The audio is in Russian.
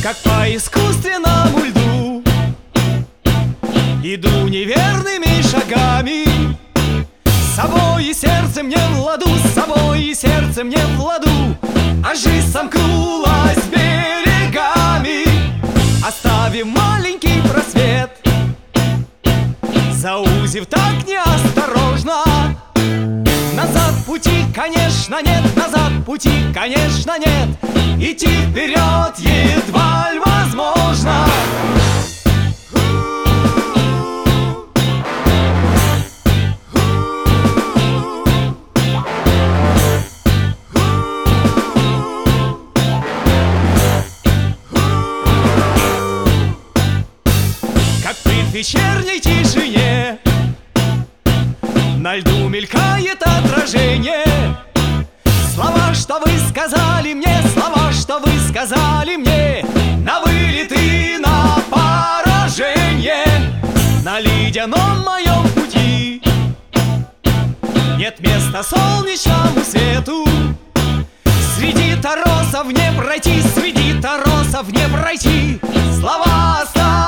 как по искусственному льду. Иду неверными шагами, с собой и сердцем не в ладу, с собой и сердцем не в ладу. А жизнь сомкнулась берегами, оставив маленький просвет, заузив так неосторожно. Назад пути, конечно, нет, назад пути, конечно, нет. Идти вперед едва ли возможно. Как пыль в вечерней тишине, на льду мелькает отражение. Слова, что вы сказали мне, слова, что вы сказали мне, на вылет и на поражение. На ледяном моем пути нет места солнечному свету. Среди торосов не пройти, среди торосов не пройти. Слова оставь